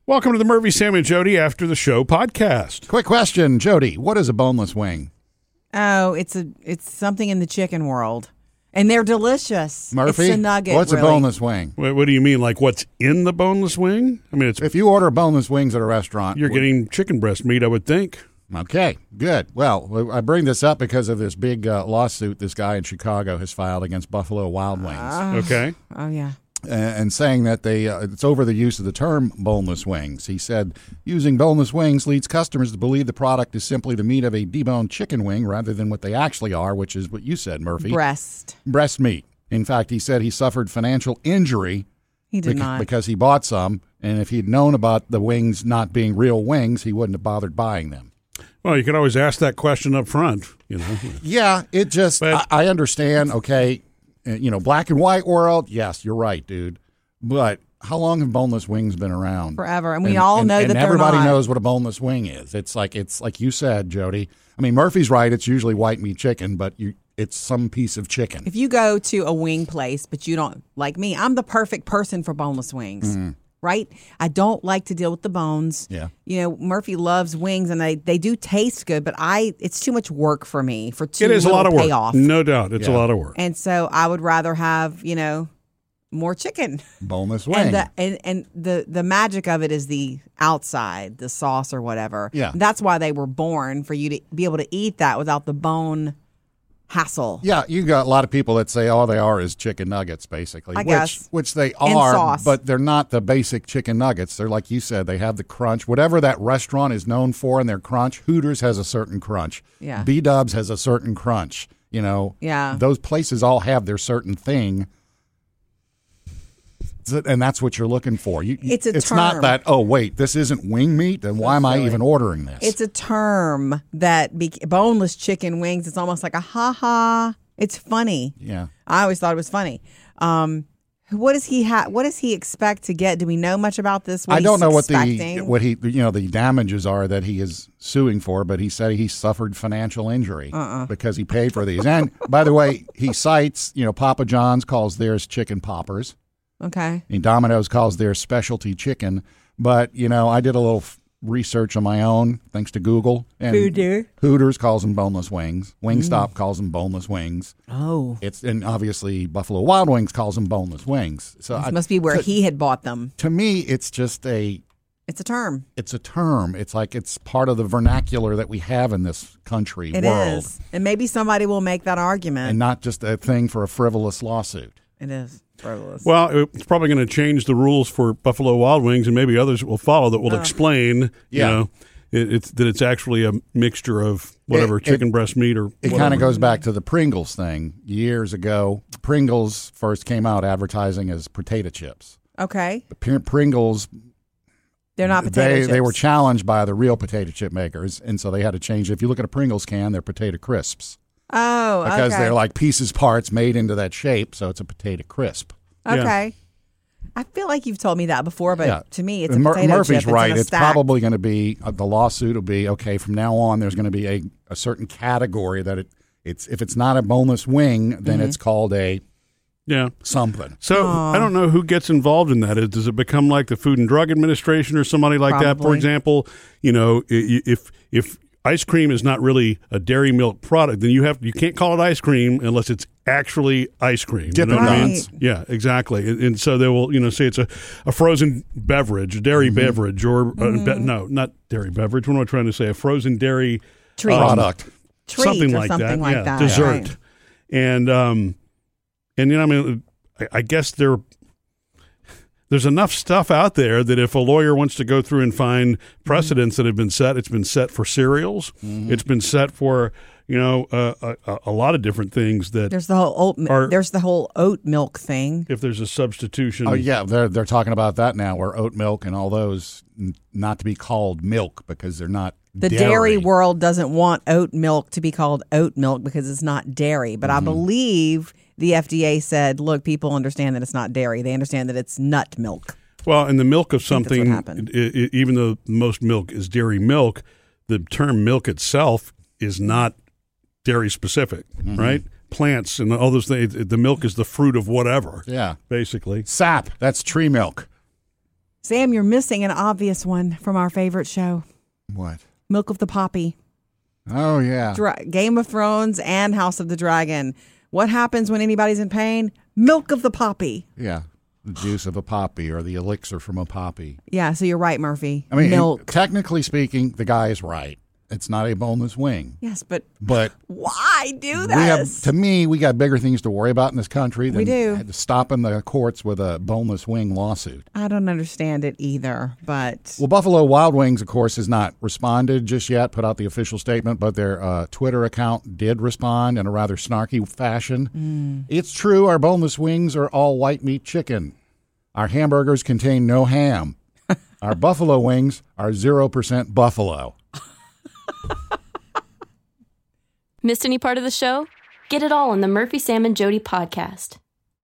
Welcome to the Murphy, Sam, and Jody After the Show podcast. Quick question, Jody. What is a boneless wing? Oh, it's something in the chicken world, and they're delicious. Murphy, it's a nugget. what's really. a boneless wing? Wait, what do you mean? Like what's in the boneless wing? I mean, If you order boneless wings at a restaurant, you're getting chicken breast meat, I would think. Okay, good. Well, I bring this up because of this big lawsuit this guy in Chicago has filed against Buffalo Wild Wings. Okay. Oh yeah. And saying that it's over the use of the term boneless wings. He said, using boneless wings leads customers to believe the product is simply the meat of a deboned chicken wing rather than what they actually are, which is what you said, Murphy. Breast meat. In fact, he said he suffered financial injury He did not. because he bought some, and if he'd known about the wings not being real wings, he wouldn't have bothered buying them. Well, you could always ask that question up front, you know. Yeah, it just, But- I understand, okay, black and white world, yes, you're right, dude. But how long have boneless wings been around? Forever. And we all know that they're everybody not. knows what a boneless wing is. It's like you said, Jody. I mean, Murphy's right. It's usually white meat chicken, but it's some piece of chicken. If you go to a wing place, but you don't like me, I'm the perfect person for boneless wings. Right? I don't like to deal with the bones. Yeah. You know, Murphy loves wings, and they do taste good, but it's too much work for me for too It is a little lot of work. payoff. No doubt. It's a Yeah. lot of work. And so I would rather have, more chicken. Boneless wing. And the magic of it is the outside, the sauce or whatever. Yeah. That's why they were born, for you to be able to eat that without the bone hassle. Yeah, you got a lot of people that say all they are is chicken nuggets, basically. I guess. Which they And are, sauce. but they're not the basic chicken nuggets. They're like you said, they have the crunch. Whatever that restaurant is known for in their crunch, Hooters has a certain crunch. Yeah. B-Dubs has a certain crunch. Yeah. Those places all have their certain thing. And that's what you're looking for. It's a It's not term. that, oh, wait, this isn't wing meat, then why am I even ordering this? It's a term that boneless chicken wings, it's almost like a ha-ha. It's funny. Yeah. I always thought it was funny. What does he expect to get? Do we know much about this? I don't know what expecting? the damages are that he is suing for, but he said he suffered financial injury because he paid for these. And by the way, he cites, Papa John's calls theirs chicken poppers. Okay. And Domino's calls theirs specialty chicken. But, I did a little research on my own, thanks to Google. And Hooters calls them boneless wings. Wingstop calls them boneless wings. Oh. And obviously Buffalo Wild Wings calls them boneless wings. So This must be where he had bought them. to me, it's just It's a term. It's a term. It's like it's part of the vernacular that we have in this country It world. is. And maybe somebody will make that argument. And not just a thing for a frivolous lawsuit. It is. Frivolous. Well, it's probably going to change the rules for Buffalo Wild Wings, and maybe others will follow that will explain, Yeah. it's actually a mixture of whatever, chicken breast meat or It whatever. kind of goes back to the Pringles thing. Years ago, Pringles first came out advertising as potato chips. Okay. Pringles, They're not potato chips. they were challenged by the real potato chip makers, and so they had to change. If you look at a Pringles can, they're potato crisps. Oh, Because okay. they're like parts made into that shape, so it's a potato crisp. Okay. I feel like you've told me that before, but to me, it's a And potato Murphy's chip. right. It's, in a It's stack. probably going to be the lawsuit will be okay. From now on, there's going to be a certain category that it's if it's not a boneless wing, then it's called a something. So I don't know who gets involved in that. Does it become like the Food and Drug Administration or somebody like that? For Probably. example, if ice cream is not really a dairy milk product, then you can't call it ice cream unless it's actually ice cream. Dippin' what I mean? Dots. Yeah, exactly. And so they will, say it's a frozen beverage, a dairy beverage, or no, not dairy beverage. What am I trying to say? A frozen dairy Treat. Product. Treat something or like something that. like yeah, that. dessert. Right. And I guess there's enough stuff out there that if a lawyer wants to go through and find precedents that have been set, it's been set for cereals. It's been set for a lot of different things that There's the whole oat milk thing. if there's a substitution. Oh yeah, they're talking about that now, where oat milk and all those not to be called milk because they're not. The dairy world doesn't want oat milk to be called oat milk because it's not dairy. But I believe the FDA said, look, people understand that it's not dairy. They understand that it's nut milk. Well, and the milk of that's what something, happened. even though most milk is dairy milk, the term milk itself is not dairy specific, right? Plants and all those things. The milk is the fruit of whatever. Yeah. Basically. Sap. That's tree milk. Sam, you're missing an obvious one from our favorite show, What? Milk of the Poppy. Oh, yeah. Game of Thrones and House of the Dragon. What happens when anybody's in pain? Milk of the poppy. Yeah. The juice of a poppy or the elixir from a poppy. Yeah, so you're right, Murphy. I mean, milk. Technically speaking, the guy is right. It's not a boneless wing. Yes, but why do this? To me, we got bigger things to worry about in this country than We do. stopping the courts with a boneless wing lawsuit. I don't understand it either, but... Well, Buffalo Wild Wings, of course, has not responded just yet, put out the official statement, but their Twitter account did respond in a rather snarky fashion. It's true, our boneless wings are all white meat chicken. Our hamburgers contain no ham. Our buffalo wings are 0% buffalo. Missed any part of the show? Get it all on the Murphy, Sam, and Jody podcast.